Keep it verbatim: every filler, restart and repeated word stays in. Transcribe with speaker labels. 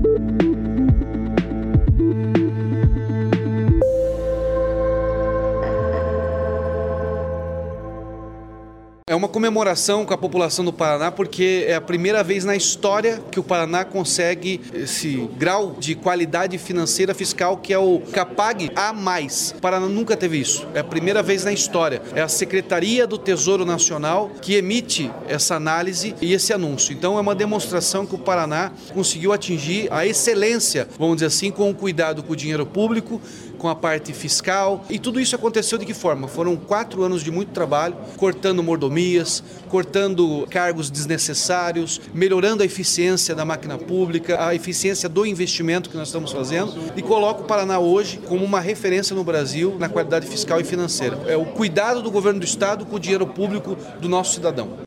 Speaker 1: É uma comemoração com a população do Paraná porque é a primeira vez na história que o Paraná consegue esse grau de qualidade financeira fiscal que é o CAPAG A mais. O Paraná nunca teve isso. É a primeira vez na história. É a Secretaria do Tesouro Nacional que emite essa análise e esse anúncio. Então é uma demonstração que o Paraná conseguiu atingir a excelência, vamos dizer assim, com o cuidado com o dinheiro público, com a parte fiscal. E tudo isso aconteceu de que forma? Foram quatro anos de muito trabalho, cortando mordomias, cortando cargos desnecessários, melhorando a eficiência da máquina pública, a eficiência do investimento que nós estamos fazendo e coloca o Paraná hoje como uma referência no Brasil na qualidade fiscal e financeira. É o cuidado do governo do estado com o dinheiro público do nosso cidadão.